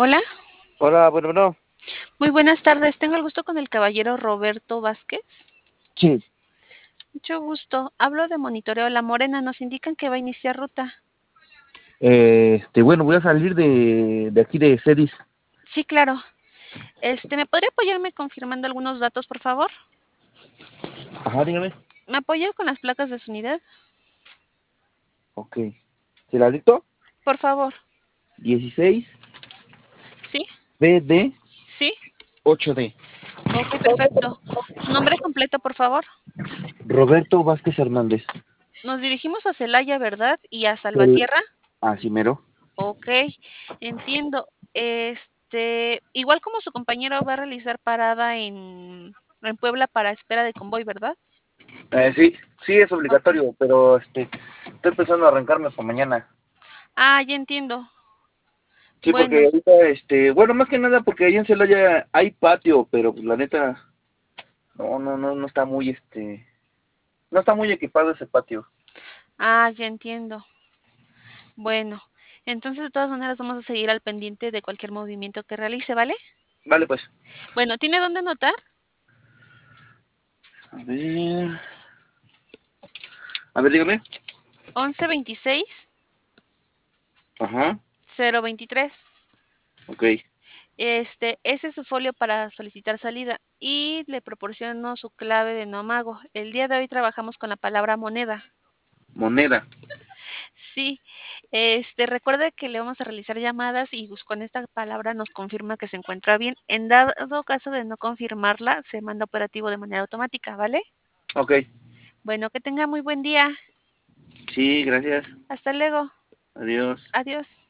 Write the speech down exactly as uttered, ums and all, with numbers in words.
Hola, Hola, bueno, bueno. muy buenas tardes. Tengo el gusto con el caballero Roberto Vázquez. Sí. Mucho gusto. Hablo de Monitoreo La Morena. Nos indican que va a iniciar ruta. Eh, este, bueno, voy a salir de, de aquí de Cedis. Sí, claro. Este, ¿me podría apoyarme confirmando algunos datos, por favor? Ajá, dígame. ¿Me apoya con las placas de su unidad? Ok. ¿Se la dicto? Por favor. dieciséis ¿Sí? B D ¿Sí? ocho D. Ok, perfecto. ¿Su nombre completo, por favor? Roberto Vázquez Hernández. Nos dirigimos a Celaya, ¿verdad? ¿Y a El Salvatierra? Asimero. Ok, entiendo. Este, igual como su compañero va a realizar parada en, en Puebla para espera de convoy, ¿verdad? Eh, sí, sí es Ok. obligatorio, pero este, estoy pensando arrancarme hasta mañana. Ah, ya entiendo. Sí, porque Bueno, ahorita, este, bueno, más que nada porque ahí en Celaya hay patio, pero pues la neta, no, no, no, no está muy, este, no está muy equipado ese patio. ah, ya entiendo. Bueno, entonces de todas maneras vamos a seguir al pendiente de cualquier movimiento que realice, ¿vale? Vale, pues. Bueno, ¿tiene dónde anotar? A ver, a ver, dígame. Once veintiséis Ajá, cero veintitrés. ok. Este, ese es su folio para solicitar salida y le proporciono su clave de no amago. El día de hoy trabajamos con la palabra moneda. Moneda. Sí, este, recuerde que le vamos a realizar llamadas y pues, con esta palabra nos confirma que se encuentra bien. En dado caso de no confirmarla, se manda operativo de manera automática, ¿vale? Ok. Bueno, que tenga muy buen día. Sí, gracias. Hasta luego. Adiós. Adiós.